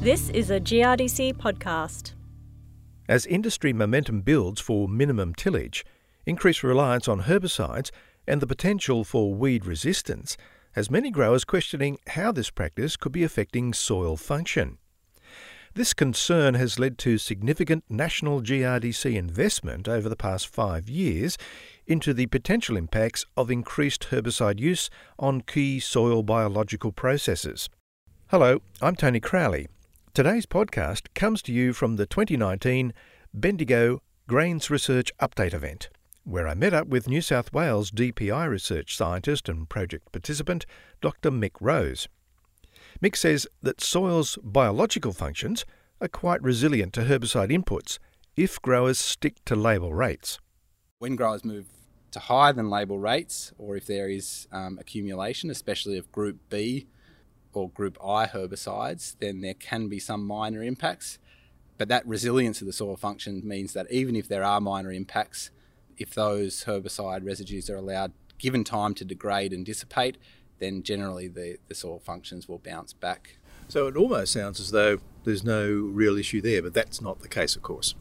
This is a GRDC podcast. As industry momentum builds for minimum tillage, increased reliance on herbicides and the potential for weed resistance has many growers questioning how this practice could be affecting soil function. This concern has led to significant national GRDC investment over the past 5 years into the potential impacts of increased herbicide use on key soil biological processes. Hello, I'm Tony Crowley. Today's podcast comes to you from the 2019 Bendigo Grains Research Update event, where I met up with New South Wales DPI research scientist and project participant Dr. Mick Rose. Mick says that soil's biological functions are quite resilient to herbicide inputs if growers stick to label rates. When growers move to higher than label rates, or if there is accumulation, especially of Group B or Group I herbicides, then there can be some minor impacts. But that resilience of the soil function means that even if there are minor impacts, if those herbicide residues are allowed, given time to degrade and dissipate, then generally the soil functions will bounce back. So it almost sounds as though there's no real issue there, but that's not the case, of course.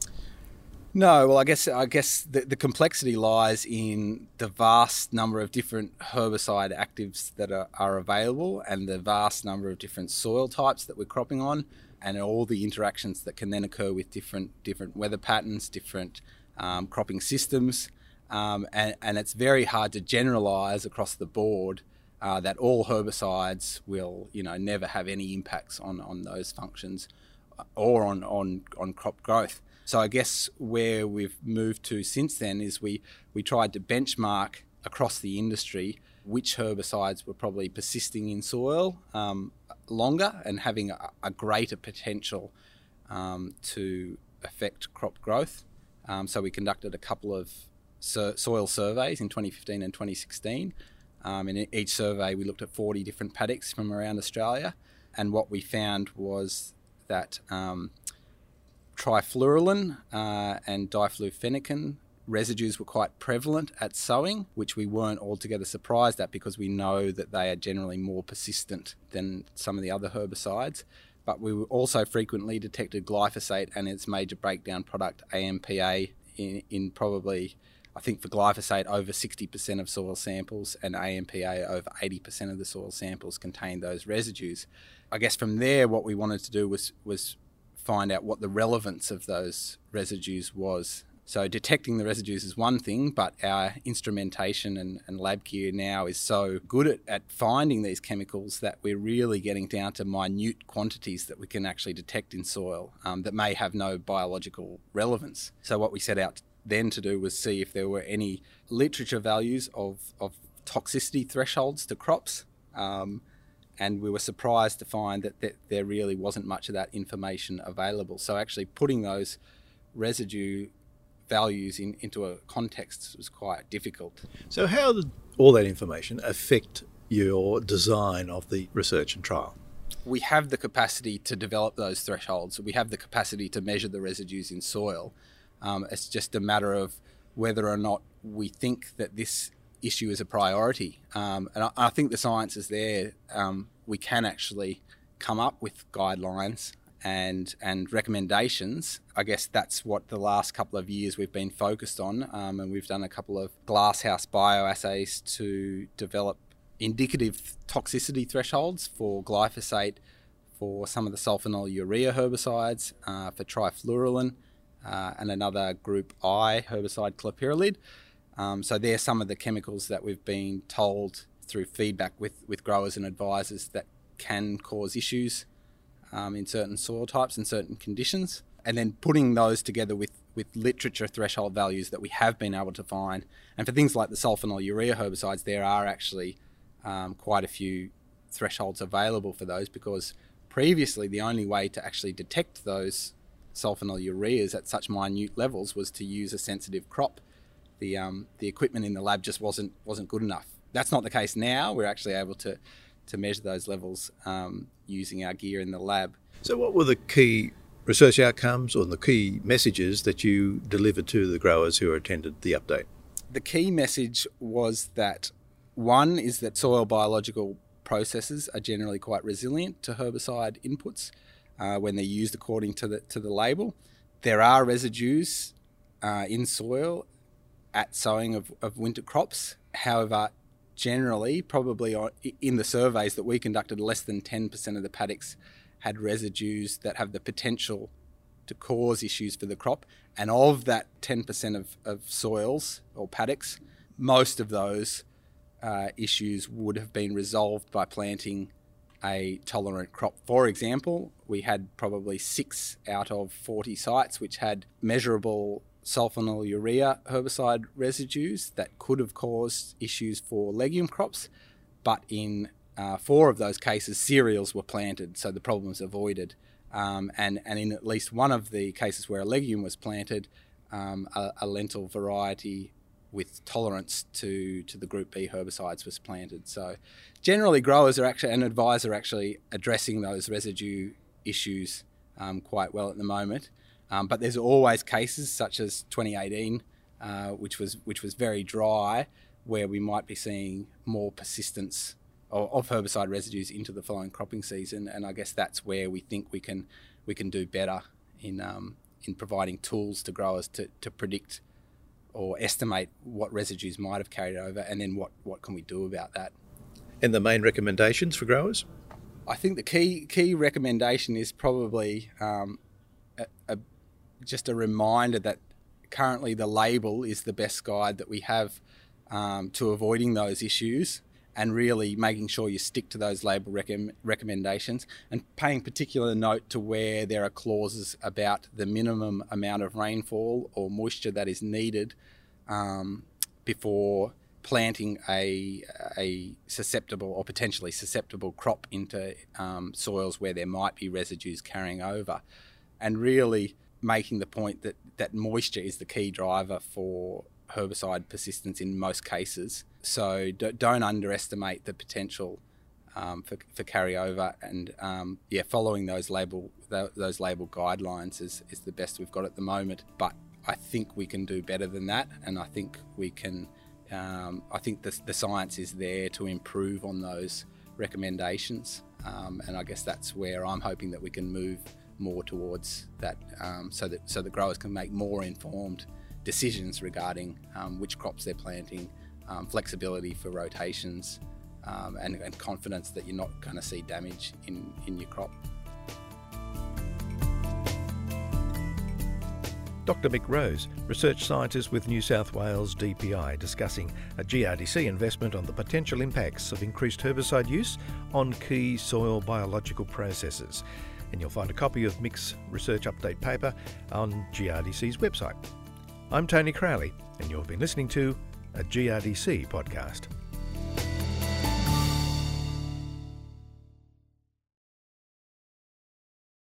No, well, I guess the complexity lies in the vast number of different herbicide actives that are available and the vast number of different soil types that we're cropping on, and all the interactions that can then occur with different weather patterns, different cropping systems, and it's very hard to generalise across the board that all herbicides will, never have any impacts on those functions or on crop growth. So I guess where we've moved to since then is we tried to benchmark across the industry which herbicides were probably persisting in soil longer and having a greater potential to affect crop growth. So we conducted a couple of soil surveys in 2015 and 2016. In each survey we looked at 40 different paddocks from around Australia, and what we found was that trifluralin and diflufenicin residues were quite prevalent at sowing, which we weren't altogether surprised at because we know that they are generally more persistent than some of the other herbicides. But we also frequently detected glyphosate and its major breakdown product AMPA in probably, I think for glyphosate, over 60% of soil samples, and AMPA over 80% of the soil samples contained those residues. I guess from there what we wanted to do was find out what the relevance of those residues was. So detecting the residues is one thing, but our instrumentation and lab gear now is so good at finding these chemicals that we're really getting down to minute quantities that we can actually detect in soil that may have no biological relevance. So what we set out then to do was see if there were any literature values of toxicity thresholds to crops. And we were surprised to find that there really wasn't much of that information available. So actually putting those residue values into a context was quite difficult. So how did all that information affect your design of the research and trial? We have the capacity to develop those thresholds. We have the capacity to measure the residues in soil. It's just a matter of whether or not we think that this issue is a priority. And I think the science is there. We can actually come up with guidelines and recommendations. I guess that's what the last couple of years we've been focused on. And we've done a couple of glasshouse bioassays to develop indicative toxicity thresholds for glyphosate, for some of the sulfonylurea herbicides, for trifluralin, and another Group I herbicide, clopyralid. So they're some of the chemicals that we've been told through feedback with growers and advisors that can cause issues in certain soil types and certain conditions. And then putting those together with literature threshold values that we have been able to find. And for things like the sulfonylurea herbicides, there are actually quite a few thresholds available for those, because previously the only way to actually detect those sulfonylureas at such minute levels was to use a sensitive crop. The equipment in the lab just wasn't good enough. That's not the case now. We're actually able to measure those levels using our gear in the lab. So what were the key research outcomes or the key messages that you delivered to the growers who attended the update? The key message was that one is that soil biological processes are generally quite resilient to herbicide inputs. when they're used according to the label. There are residues in soil at sowing of winter crops. However, generally, probably in the surveys that we conducted, less than 10% of the paddocks had residues that have the potential to cause issues for the crop. And of that 10% of soils or paddocks, most of those issues would have been resolved by planting a tolerant crop. For example, we had probably 6 out of 40 sites which had measurable sulfonylurea herbicide residues that could have caused issues for legume crops, but in 4 of those cases cereals were planted, so the problem was avoided. And in at least one of the cases where a legume was planted, a lentil variety with tolerance to the Group B herbicides was planted. So generally growers are actually, and advisors are actually addressing those residue issues quite well at the moment. But there's always cases such as 2018, which was very dry, where we might be seeing more persistence of herbicide residues into the following cropping season. And I guess that's where we think we can do better in providing tools to growers to predict or estimate what residues might have carried over, and then what can we do about that. And the main recommendations for growers? I think the key recommendation is probably just a reminder that currently the label is the best guide that we have to avoiding those issues, and really making sure you stick to those label recommendations, and paying particular note to where there are clauses about the minimum amount of rainfall or moisture that is needed before planting a susceptible or potentially susceptible crop into soils where there might be residues carrying over, and really making the point that moisture is the key driver for herbicide persistence in most cases. So don't underestimate the potential for carryover, and following those label guidelines is the best we've got at the moment. But I think we can do better than that, and I think we can. I think the science is there to improve on those recommendations, and I guess that's where I'm hoping that we can move more towards that, so that growers can make more informed decisions regarding which crops they're planting, flexibility for rotations, and confidence that you're not going to see damage in your crop. Dr. Mick Rose, research scientist with New South Wales DPI, discussing a GRDC investment on the potential impacts of increased herbicide use on key soil biological processes. And you'll find a copy of Mick's research update paper on GRDC's website. I'm Tony Crowley, and you've been listening to a GRDC podcast.